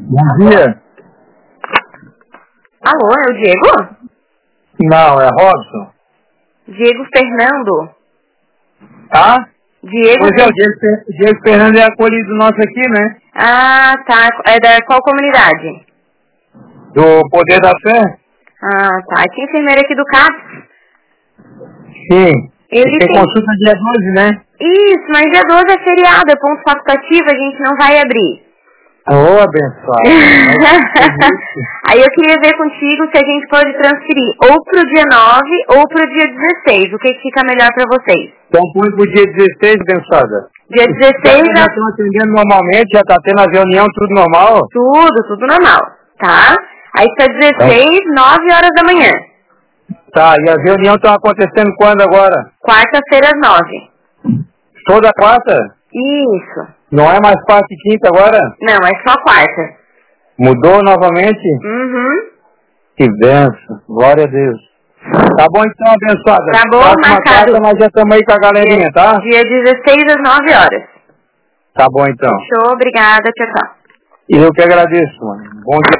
Bom dia. Alô, é o Diego? Não, é Robson. Diego Fernando. Tá? Diego... Pois é, o Diego Fernando é acolhido nosso aqui, né? Ah, tá. É da qual comunidade? Do Poder da Fé? Ah, tá. Tinha enfermeira aqui do CAPS. Sim. Ele tem tem... consulta dia 12, né? Isso, mas dia 12 é feriado, é ponto facultativo, a gente não vai abrir. Ô, abençoado. Aí eu queria ver contigo se a gente pode transferir ou pro dia 9 ou pro dia 16. O que fica melhor pra vocês? Então põe pro dia 16, abençoada. Dia 16 já estão atendendo normalmente, já tá tendo a reunião, tudo normal? Tudo normal, tá? Aí está 16, 9 horas da manhã. Tá, e as reuniões estão acontecendo quando agora? Quarta-feira às 9. Toda quarta? Isso. Não é mais quarta e quinta agora? Não, é só quarta. Mudou novamente? Uhum. Que benção, glória a Deus. Tá bom então, abençoada. Tá bom, marcado. Quarta, nós já estamos aí com a galerinha, tá? Dia 16 às 9 horas. Tá bom então. Fechou, obrigada, tchau, tchau. E eu que agradeço, mano. Bom dia.